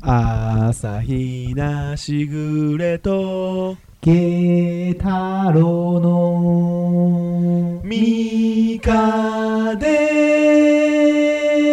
朝日なしぐれと慶太郎のみかで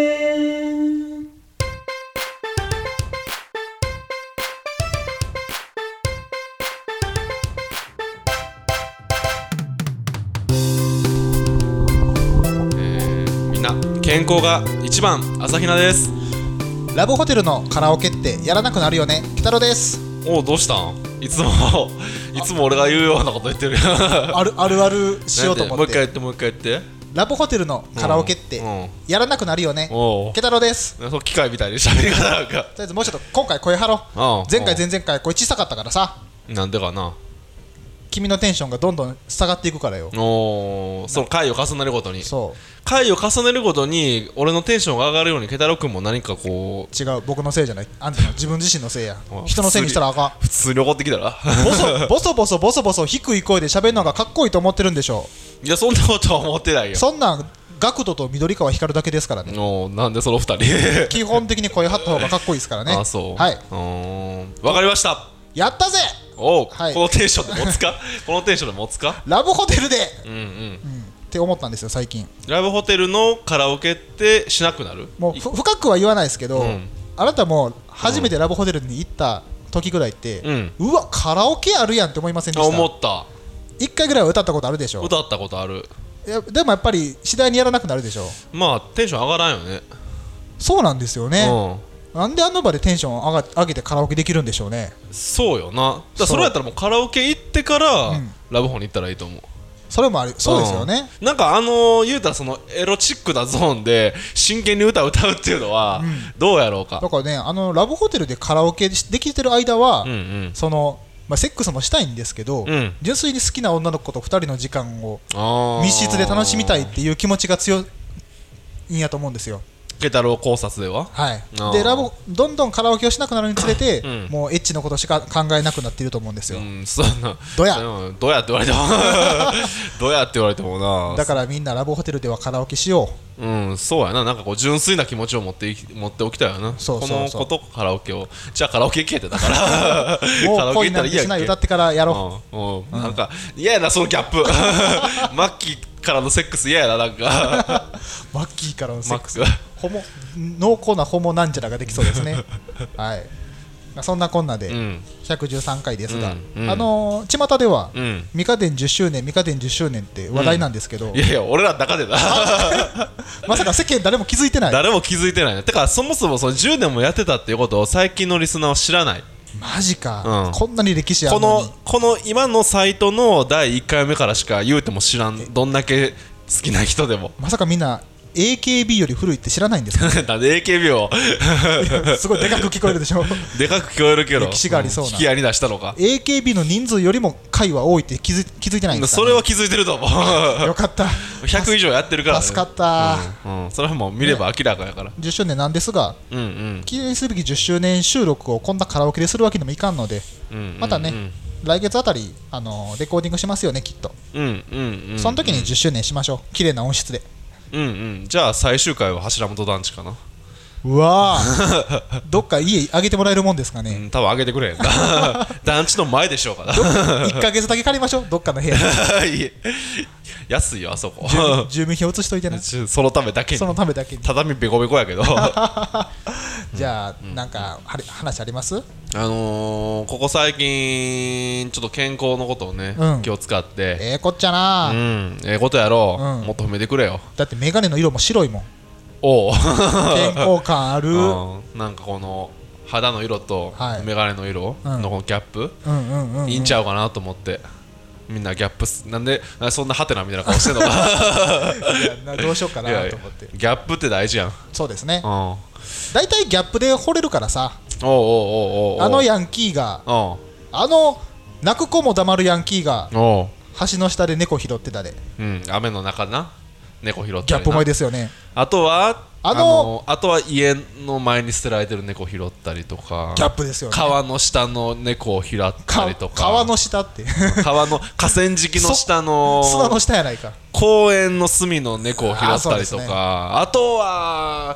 みんな健康が一番。朝比奈です。 ラブホテルのカラオケってやらなくなるよね。慶太郎です。 おう、どうしたん？いつも俺が言うようなこと言ってるあるあるしようと思って。 もう一回言って。 ラブホテルのカラオケってやらなくなるよね。慶太郎です。 そう機械みたいに喋り方なんか。 とりあえずもうちょっと今回声張ろう。前回前々回声小さかったからさ。 なんでかな。 君のテンションがどんどん下がっていくからよ。 その回を重ねるごとに。 そう回を重ねるごとに俺のテンションが上がるように慶太郎君も何かこう。 違う、僕のせいじゃない。あんたの自分自身のせいや。人のせいにしたらあかん。 普通に怒ってきたらボソボソ低い声で喋るのがかっこいいと思ってるんでしょ。 いや、そんなことは思ってないよ。 そんなん学徒と緑川光るだけですからね。 なんでその二人基本的に声張った方がかっこいいですからね。 あ、そう。 はい。 わかりました。 やったぜ。 はい、このテンションで持つかこのテンションで持つか。 ラブホテルでって思ったんですよ最近。 ラブホテルのカラオケってしなくなる？ もう深くは言わないですけど、あなたも初めてラブホテルに行った時ぐらいって、うわカラオケあるやんって思いませんでした？ 思った。 1回ぐらいは歌ったことあるでしょ？ 歌ったことある。 いやでもやっぱり次第にやらなくなるでしょ。 まあテンション上がらんよね。 そうなんですよね。なんであの場でテンション上げてカラオケできるんでしょうね。 そうよな。だそれやったらもうカラオケ行ってから、ラブホに行ったらいいと思う。 それもありそうですよね。 なんか言うたらそのエロチックなゾーンで真剣に歌うっていうのはどうやろうか。 だからね、ラブホテルでカラオケできてる間は、そのセックスもしたいんですけど、純粋に好きな女の子と2人の時間を密室で楽しみたいっていう気持ちが強いんやと思うんですよ。 慶太郎考察では。 はい。でどんどんカラオケをしなくなるにつれて、もうエッチのことしか考えなくなっていると思うんですよ。どうやって言われてもどうやって言われてもな。 だからみんなラブホテルではカラオケしよう。そうやな。なんかこう純粋な気持ちを持っておきたいよな。このことカラオケを。じゃあカラオケ行けってだからもう恋なんてしない歌ってからやろう。なんか嫌やなそのギャップマッキーからのセックス嫌やな。なんかマッキーからのセックス濃厚なホモなんちゃらができそうですねはい。そんなこんなで113回ですが、巷ではミカデン10周年って話題なんですけど、 いやいや俺らの中でだまさか世間誰も気づいてない。 誰も気づいてない。てかそもそもその10年もやってたっていうことを最近のリスナーは知らない。 マジか、こんなに歴史あるのに。 この今のサイトの第1回目からしか言うても知らん。どんだけ好きな人でも。 まさかみんなAKB より古いって知らないんですか？ なんで AKB をすごいでかく聞こえるでしょでかく聞こえるけど歴史がありそうな引き合いに出したのか。 AKB の人数よりも回は多いって気づいてないんですかね。 それは気づいてると思うよかった 100以上やってるから、ね、 助かった、 それはもう見れば明らかやから、 10周年なんですが、記念すべき10周年収録をこんなカラオケでするわけにもいかんので、またね、来月あたりレコーディングしますよねきっと。その時に10周年しましょう。綺麗な音質で。 じゃあ最終回は柱本団地かな。 うわーどっか家あげてもらえるもんですかね。 多分あげてくれへんな団地の前でしょうかな 1ヶ月だけ借りましょう。どっかの部屋安いよあそこ住民票移しといてね。 そのためだけに畳ベコベコやけどじゃあなんか話あります？ ここ最近ちょっと健康のことをね、気を使ってこっちゃな。 ことやろう、もっと褒めてくれよ。 だってメガネの色も白いもん。 お健康感あるなんかこの肌の色とメガネの色のこのギャップいいんちゃうかなと思って。みんなギャップなんでそんなハテナみたいな顔してんのかどうしようかなと思って。 ギャップって大事やん。 そうですね。だいたいギャップで惚れるからさ。ヤンキーが泣く子も黙るヤンキーが橋の下で猫拾ってたで。 雨の中な猫拾ってたりな。 ギャップ萌えですよね。 あとは家の前に捨てられてる猫拾ったりとか。 ギャップですよね。 川の下の猫を拾ったりとか。 川の下って川の河川敷の下の砂の下やないか。 公園の隅の猫を拾ったりとか。あとは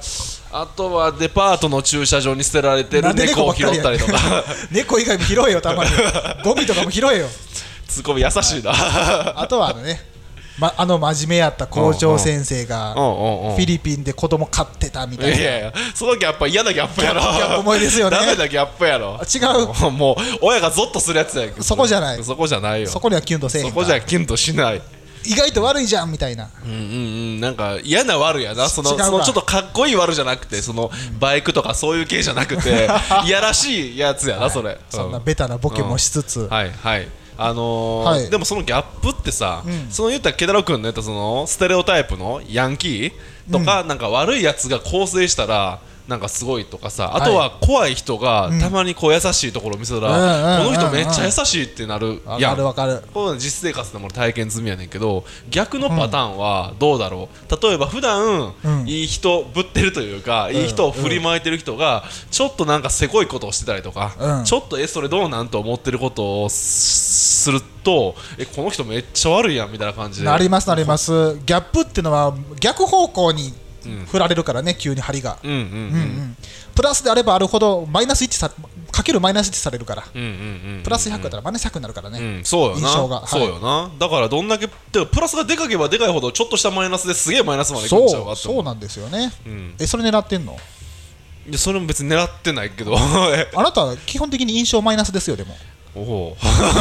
あとはデパートの駐車場に捨てられてる猫を拾ったりとか猫以外も拾えよ、たまにゴミとかも拾えよ。 ツッコミ優しいな、 あとはね、真面目やった校長先生がフィリピンで子供飼ってたみたいな。 いやいや、そのギャップは嫌なギャップやろ。 ギャップ思いですよね。 ダメなギャップやろ。 違う、 もう親がゾッとするやつやけど、 そこじゃない、 そこじゃないよ。 そこにはキュンとせえへんか。 そこじゃキュンとしない。 意外と悪いじゃんみたいな。 なんか嫌な悪やな。そのちょっとかっこいい悪じゃなくて、そのバイクとかそういう系じゃなくていやらしいやつやな、それ。 そんなベタなボケもしつつ、 はいはい。でもそのギャップってさ、その言ったらケダロ君の言ったそのステレオタイプのヤンキーとか、なんか悪いやつが構成したらなんかすごいとかさ、あとは怖い人がたまにこう優しいところを見せたら、この人めっちゃ優しいってなるやん。 わかるわかる。 こういうの実生活でも体験済みやねんけど、逆のパターンはどうだろう。例えば普段いい人ぶってるというか、いい人を振りまいてる人がちょっとなんかせこいことをしてたりとか、ちょっとそれどうなんと思ってることをすると、この人めっちゃ悪いやんみたいな感じでなりますなります。ギャップっていうのは逆方向に振られるからね、急に針がプラスであればあるほどマイナス1かけるマイナス1されるから、プラス100だったらマイナス100になるからね、 そうよな、 印象が。 そうよな。だからどんだけプラスがでかければでかいほどちょっとしたマイナスですげえマイナスまでいくんちゃうかって。 そうなんですよね。それ狙ってんの？ いや、それも別に狙ってないけどあなたは基本的に印象マイナスですよ。でもおお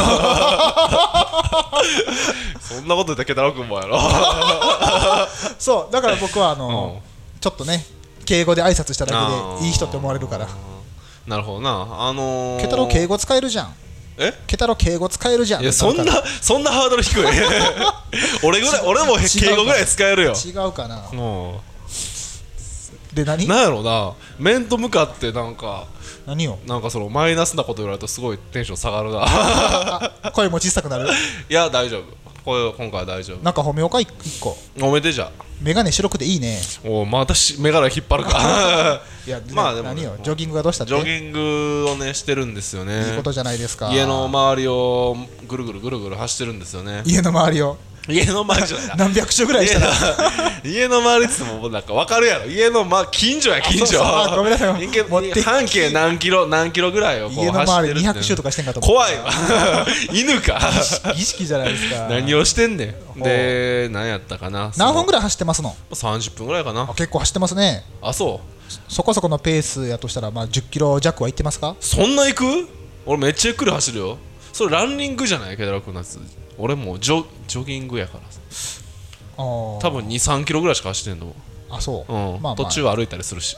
そんなこと言ったらケタロ君もやろそうだから僕はちょっとね敬語で挨拶しただけでいい人って思われるから。 なるほどな。 ケタロ敬語使えるじゃん。ケタロ敬語使えるじゃん。 いや、そんなハードル低い俺も敬語ぐらい使えるよ。 違うかな。で何やろうな、面と向かってなんか何をなんかそのマイナスなこと言われるとすごいテンション下がるな声も小さくなる。 いや大丈夫、今回は大丈夫。 なんか褒めようか、一個おめでじゃメガネ白くていいね。 おまたメガネ引っ張るかいやまあでも何よ、ジョギングがどうしたって。 ジョギングをねしてるんですよね。 いいことじゃないですか。 家の周りをぐるぐる走ってるんですよね。 家の周りを家の周りじゃない何百周ぐらいしたら家の周りっつってもなんか分かるやろ。家の近所や近所。 ごめんなさい。 半径何キロぐらいをこう家の周り200周とかしてんかと思う。 怖いわ犬か儀式じゃないですか。 何をしてんねん。で何やったかな。 何分ぐらい走ってますの ？30分ぐらいかな。 結構走ってますね。 あ、そうそこそこのペースやとしたら10キロ弱は行ってますか？ そんな行く？俺めっちゃゆっくり走るよ。それランニングじゃない？ケダラ君のやつ。俺もうジョギングやから多分 2,3 キロぐらいしか走ってんの。 あ、そう、 途中歩いたりするし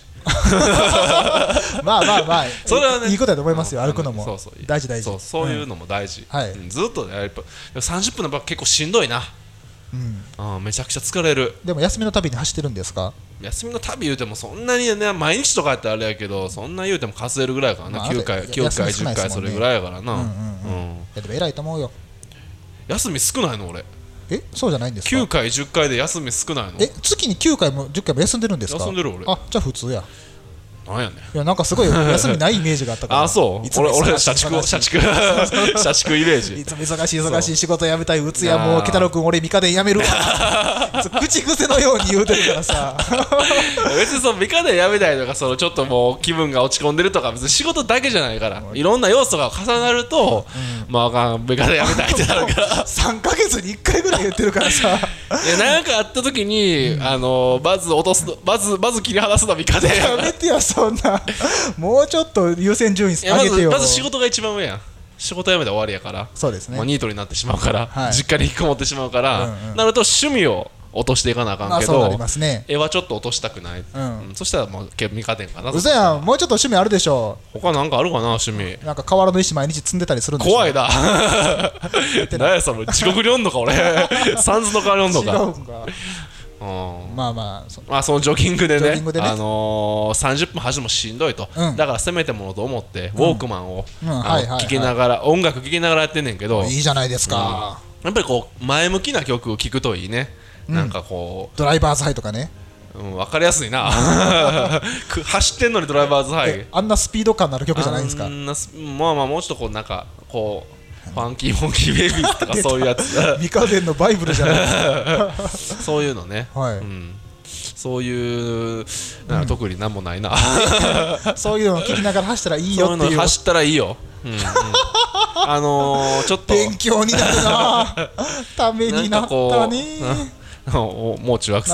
まあそれはねいいことだと思いますよ。歩くのも大事そういうのも大事。ずっとやっぱ30分の場結構しんどいな。めちゃくちゃ疲れる。 でも休みの旅に走ってるんですか？ 休みの旅言うてもそんなにね、毎日とかやったらあれやけど、そんな言うても数えるぐらいやからな。9回10回それぐらいやからな。 でも偉いと思うよ。 休み少ないの俺。 そうじゃないんですか ？9回10回で休み少ないの？ 月に9回も10回も休んでるんですか？ 休んでる俺。 あ、じゃあ普通や。 なんやねん。 いやなんかすごい休みないイメージがあったから。 あ、そう。俺社畜イメージ。 いつも忙しい仕事辞めたい。うつやもうケタロウ君俺ミカデン辞めるわ口癖のように言うてるからさ別にそのミカデン辞めたいとか、そのちょっともう気分が落ち込んでるとか、別に仕事だけじゃないから、いろんな要素が重なると、まあミカデン辞めたいってなるから 3ヶ月に1回ぐらい言ってるからさいやなんかあった時にまず切り離すのミカデン。 やめてよそんなもうちょっと優先順位上げてよ。 まず仕事が一番上やん。仕事辞めたら終わりやから。 そうですね。 ニートになってしまうから、実家に引きこもってしまうから、なると趣味を落としていかなあかんけど、絵はちょっと落としたくない。そしたらもうミカデンかな。 うそやん、もうちょっと趣味あるでしょ。 他なんかあるかな趣味。 なんか河原の石毎日積んでたりするんでしょ。 怖いな何やその地獄におんのか俺サンズの川におんのか。 違うんか。まあそのジョギングでね、30分走るのもしんどいと、だからせめてものと思ってウォークマンを聴きながら、音楽聴きながらやってんねんけど、 いいじゃないですか。 やっぱりこう前向きな曲を聴くといいね。なんかこうドライバーズハイとかね。 分かりやすいな走ってんのにドライバーズハイ。 あんなスピード感のある曲じゃないんですか？ まあもうちょっとこうなんかこうファンキーモンキーベイビーとかそういうやつミカデンのバイブルじゃないですかそういうのね。 そういう特になんもないなそういうのを聞きながら走ったらいいよっていう。 そういうの走ったらいいよ、ちょっと勉強になるなためになったねもう中学生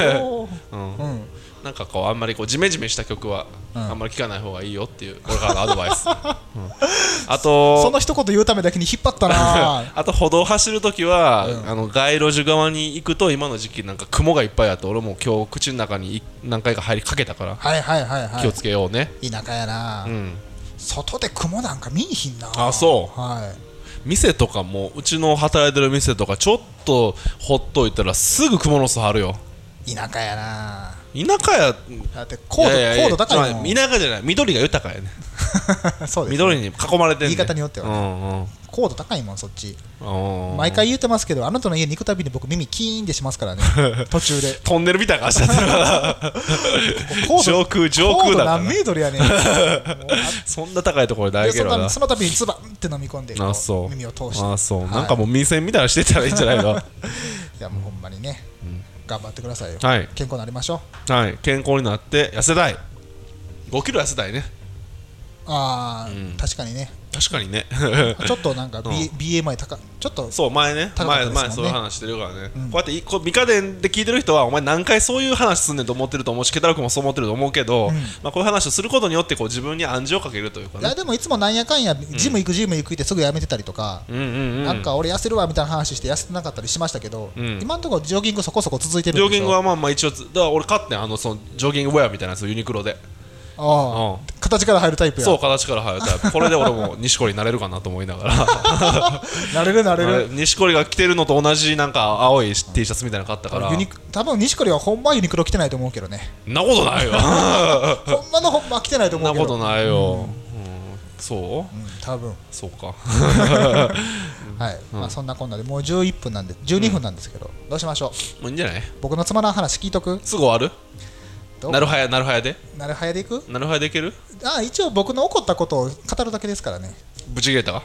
なんかこうあんまりこうジメジメした曲はあんまり聴かない方がいいよっていう俺からのアドバイス、あとその一言言うためだけに引っ張ったなあと歩道走るときは、街路樹側に行くと今の時期なんか雲がいっぱいあって俺も今日口の中に何回か入りかけたから気をつけようね。 田舎やな、外で雲なんか見えひんな。 あ、そう、店とかもうちの働いてる店とかちょっとほっといたらすぐ蜘蛛の巣張るよ。 田舎やな。 田舎やだって高度高いもん。 田舎じゃない、緑が豊かやねそうです、 緑に囲まれてんね。 言い方によってはね、高度高いもんそっち。毎回言ってますけど、あなたの家に行くたびに僕耳キーンってしますからね途中でトンネルみたいな感じだった上空だから高度何メートルやねんそんな高いところで大けどな。 そのたびにつばんって飲み込んで耳を通して、 なんかもう民生みたいなしてたらいいんじゃないのいやもうほんまにね、頑張ってくださいよ、 健康になりましょう。健康になって痩せたい。5キロ痩せたいね。 確かにねちょっとなんか BMI 高い、ちょっとそう前そういう話してるからね、こうやってミカデンで聞いてる人はお前何回そういう話すんねんと思ってると思うし、ケタロ君もそう思ってると思うけど、こういう話をすることによってこう自分に暗示をかけるというかね。 いやでもいつもなんやかんやジム行くってすぐやめてたりとか、なんか俺痩せるわみたいな話して痩せてなかったりしましたけど、今のところジョギングそこそこ続いてるんですよ。 ジョギングはまあ一応だから俺買ってそのジョギングウェアみたいなやつをユニクロで。 形から入るタイプや。 そう、形から入るタイプ。これで俺も錦織になれるかなと思いながらなれる錦織が着てるのと同じなんか青い T シャツみたいなの買ったから。 多分錦織はほんまユニクロ着てないと思うけどね。 そんなことないよほんま着てないと思うけど。 そんなことないよ、そう、 多分そうかはい、そんなこんなでもう11分なんで12分なんですけど、どうしましょう。 もういいんじゃない。 僕のつまらん話聞いとく。 すぐ終わる。なるはやでいく。なるはやでいける。 一応僕の起こったことを語るだけですからね。 ブチ切れた。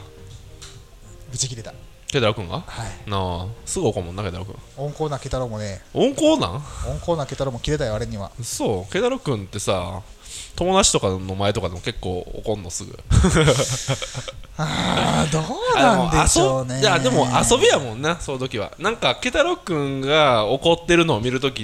ケタロ君がすぐ怒るもんな。ケタロ君温厚なケタロもね。 温厚なケタロも切れたよあれには。 そう、ケタロ君ってさ友達とかの前とかでも結構怒んのすぐどうなんでしょうね。 いやでも遊びやもんな、その時は。なんかケタロ君が怒ってるのを見る時って、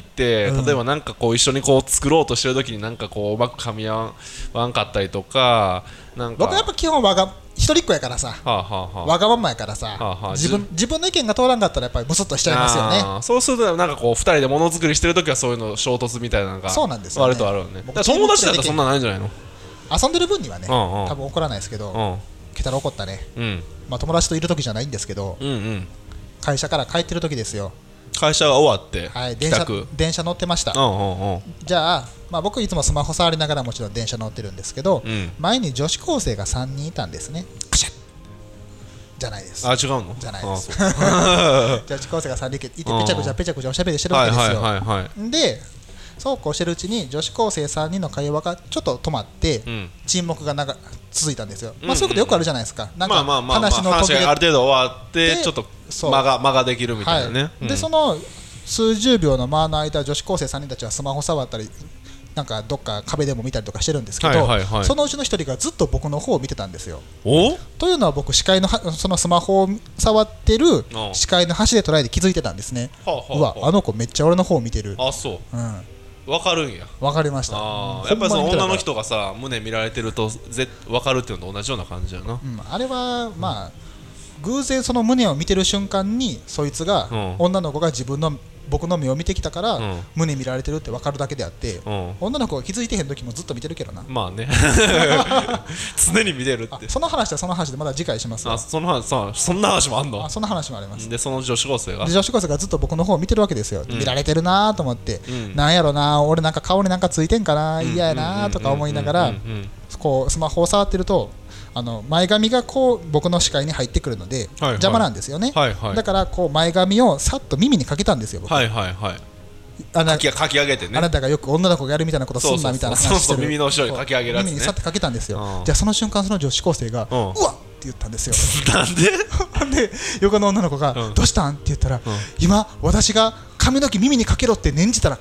例えばなんかこう一緒にこう作ろうとしてる時になんかこううまく噛み合わんかったりとか、なんか僕はやっぱ基本一人っ子やからさ、わがままやからさ、自分の意見が通らんかったらやっぱりムスッとしちゃいますよね。 そうするとなんかこう2人でものづくりしてる時はそういうの衝突みたいなのが割とあるよね。友達だったらそんなないんじゃないの。 遊んでる分にはね、多分怒らないですけど、ケタロ怒ったね。友達といる時じゃないんですけど、会社から帰ってる時ですよ。 会社が終わって電車乗ってました。じゃあ僕いつもスマホ触りながらもちろん電車乗ってるんですけど、前に女子高生が3人いたんですね。カシャッじゃないです。 違うの。 じゃないです。女子高生が3人いてペチャクチャおしゃべりしてるわけですよ。でそうこうしてるうちに女子高生3人の会話がちょっと止まって、沈黙が続いたんですよ。そういうことよくあるじゃないですか。なんか話がある程度終わってちょっと間ができるみたいなね。 でその数十秒の間の間、女子高生3人たちはスマホ触ったりなんかどっか壁でも見たりとかしてるんですけど、そのうちの1人がずっと僕の方を見てたんですよ。というのは僕視界のそのスマホを触ってる視界の端で捉えて気づいてたんですね。うわ、あの子めっちゃ俺の方を見てる。 そう、分かるんや。分かりました。 やっぱりその女の人がさ胸見られてると分かるっていうのと同じような感じやな。 あれは偶然その胸を見てる瞬間にそいつが女の子が僕の目を見てきたから胸見られてるって分かるだけであって、女の子が気づいてへん時もずっと見てるけどな。 まあね常に見てるって。 その話でまだ次回しますわ。 そんな話もあんの。 そんな話もあります。 でその女子高生がずっと僕の方を見てるわけですよ。見られてるなと思って、なんやろな、俺なんか顔になんかついてんかな、嫌やなとか思いながらこうスマホを触ってると前髪がこう僕の視界に入ってくるので邪魔なんですよね。だからこう前髪をさっと耳にかけたんですよ。僕かき上げてね。 あなたがよく女の子がやるみたいなことすんなみたいな話してる。 耳の後ろにかき上げるやつね。 耳にさってかけたんですよ。じゃあその瞬間その女子高生がうわっって言ったんですよ。 なんでで横の女の子がどうしたんって言ったら、今私が髪の毛耳にかけろって念じたらかけたって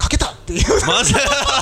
っていうマジで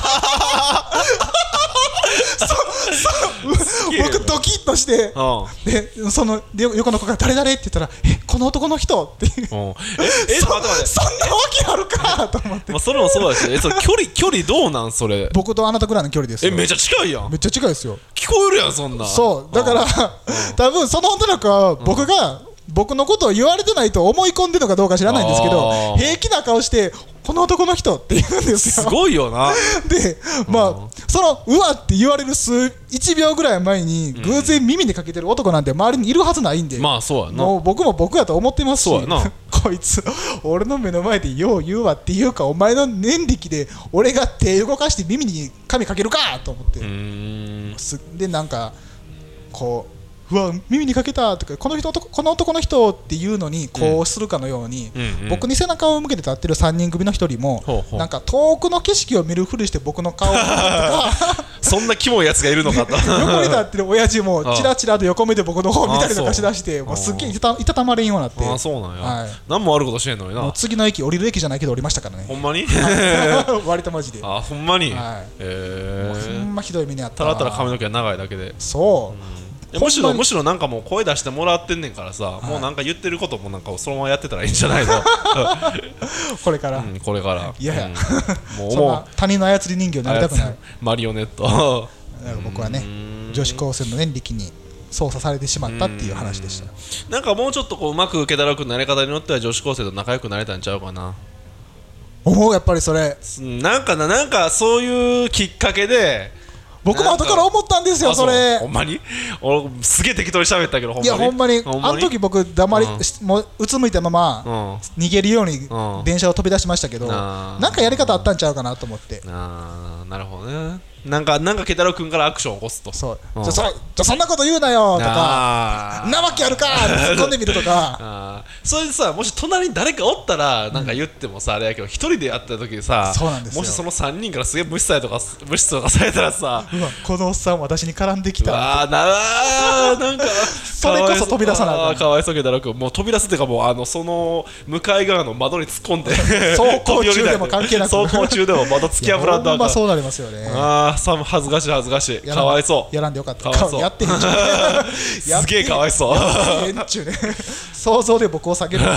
僕ドキッとして、でその横の子が誰々って言ったらこの男の人っていうそんなわけあるかと思って、 まあ、それもそうだしそれ距離どうなんそれ。 僕とあなたぐらいの距離ですよ。 めっちゃ近いやん。 めっちゃ近いですよ。 聞こえるやんそんな。 そうだから多分その女の子は僕が僕のことを言われてないと思い込んでるのかどうか知らないんですけど、平気な顔してこの男の人って言うんですよ。 すごいよな。 でまあそのうわって言われる1秒ぐらい前に偶然耳にかけてる男なんて周りにいるはずないんで、 まあそうやな。 もう僕も僕やと思ってますし、 そうやなこいつ俺の目の前でよう言うわっていうか、お前の念力で俺が手動かして耳に髪かけるかと思って、でなんかこううわ耳にかけたとかこの男の人っていうのにこうするかのように、僕に背中を向けて立ってる3人組の1人もなんか遠くの景色を見るふりして僕の顔を見るとかそんなキモいやつがいるのかと横に立ってる親父もチラチラと横目で僕の方を見たりとかしだして、もうすっげえいたたまれんようになって。 あ、そうなんや、何も悪いことしてんのにな。 もう次の駅降りる駅じゃないけど降りましたからね。 ほんまに割とマジで。 あ、ほんまに、 ほんまひどい目にあった。 ただただ髪の毛が長いだけで。 そうむしろなんかもう声出してもらってんねんからさ、もうなんか言ってることもなんかそのままやってたらいいんじゃないのこれから、 これからいやいや、もう他人の操り人形になりたくない。 マリオネット僕はね女子高生の念力に操作されてしまったっていう話でした。 なんかもうちょっとこううまく気だるくなり方によっては女子高生と仲良くなれたんちゃうかな。 おお、やっぱりそれなんかそういうきっかけで僕も後から思ったんですよ。それほんまに俺すげえ適当に喋ったけど、 いやほんまにあの時僕黙りもううつむいたまま逃げるように電車を飛び出しましたけど、なんかやり方あったんちゃうかなと思って。 なるほどね。なんかケタロウ君からアクションを起こすと、 そうじゃそんなこと言うなよとか、なわけあるかって突っ込んでみるとかそれでさ、もし隣に誰かおったらなんか言ってもさあれやけど、一人でやった時さ、もしその3人からすげえ無視とかされたらさ、 うわこのおっさん私に絡んできた、 なんかそれこそ飛び出さない。 かわいそうケタロウ君、もう飛び出すっていうか、もうその向かい側の窓に突っ込んで走行中でも関係なく走行中でも窓突き破らんとあかん。 ほんまそうなりますよね。 恥ずかしいかわいそう。 やらんでよかった。やってへんちゅうすげえかわいそう。 想像で僕を下げる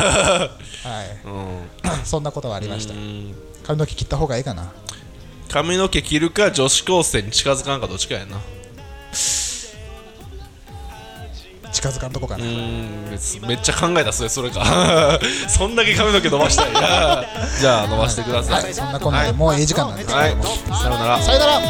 そんなことはありました。髪の毛切った方がいいかな。 髪の毛切るか女子高生に近づかんかどっちかやな。 近づかんとこかな。 めっちゃ考えたそれかそんだけ髪の毛伸ばしたいじゃあ伸ばしてください。 そんなこんなでもういい時間なんですけども、 さよなら。 さよなら。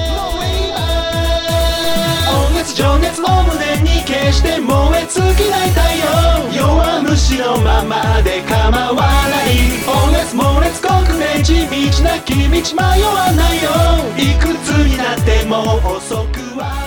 情熱を胸に決して燃え尽きない太陽、弱虫のままで構わない。猛烈国ね地道なき道迷わないよ。いくつになっても遅くは